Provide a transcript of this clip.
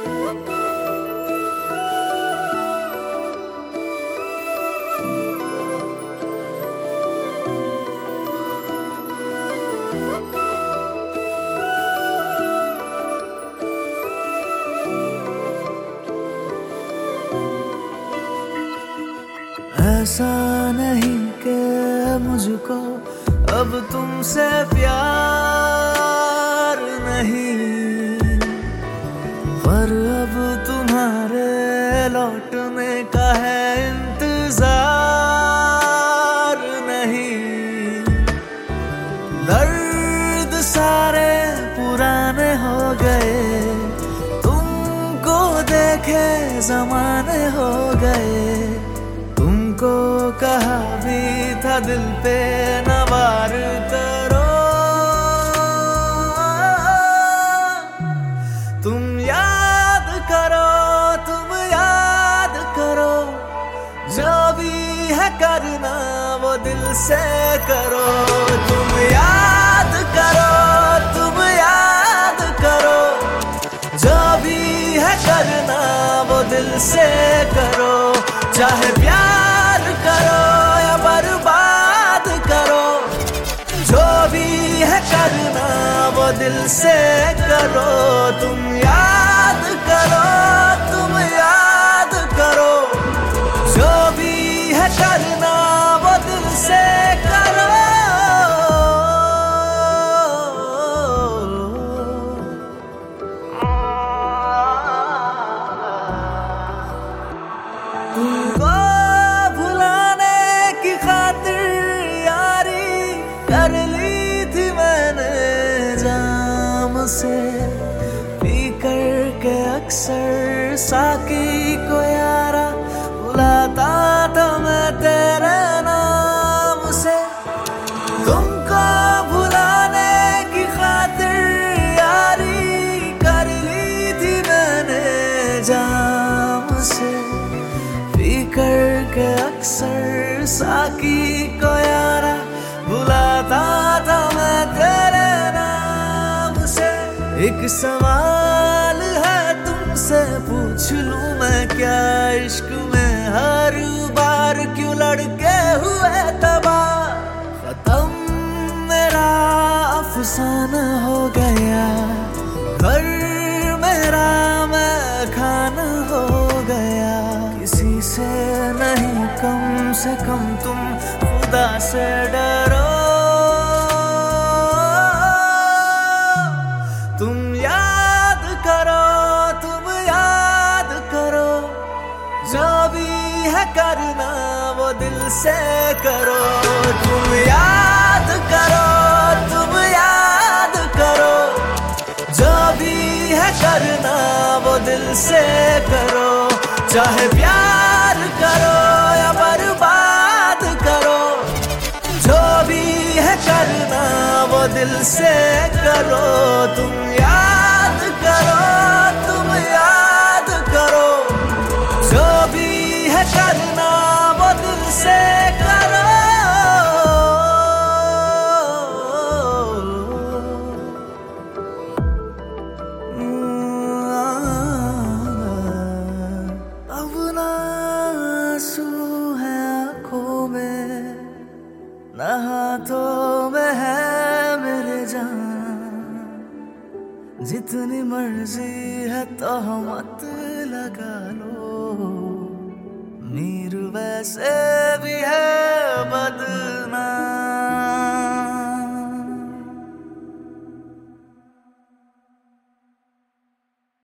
ऐसा नहीं कि मुझको अब तुमसे प्यार नहीं, पर अब तुम्हारे लौटने का है इंतजार नहीं। दर्द सारे पुराने हो गए, तुमको देखे जमाने हो गए। तुमको कहा भी था दिल पे न वार करो, तुम याद करो, तुम याद करो, जो भी है करना वो दिल से करो। तुम याद करो, तुम याद करो, जो भी है करना वो दिल से करो। चाहे प्यार करो या बर्बाद करो, जो भी है करना वो दिल से करो। तुम याद करो, तुम याद करो, जो भी है करना वो दिल से करो। तुमको भुलाने की खातिर यारी कर ली थी मैंने जाम से, पी कर के अक्सर साकी को यारा बुलाता था मैं तेरे नाम से। तुमको भुलाने की खातिर यारी कर ली थी मैंने जाम से, करके अक्सर साकी को यारा बुलाता था मैं तेरे नाम से। एक सवाल है तुमसे पूछ लूं मैं क्या, इश्क में हर बार क्यों लड़के हुए तबाह? खत्म मेरा अफसाना हो गया, घर मेरा मैं खाना हो गया। किसी से नहीं कम से कम तुम खुदा से डरो। तुम याद करो, तुम याद करो, जो भी है करना वो दिल से करो। तुम याद करो, तुम याद करो, जो भी है करना वो दिल से करो। चाहे प्यार करो या बर्बाद करो, जो भी है करना वो दिल से करो। तुम याद करो, तुम याद करो, जो भी है करना वो दिल से करो। न हाथों में है मेरे जान, जितनी मर्जी है तोहमत लगा लो। मीर वैसे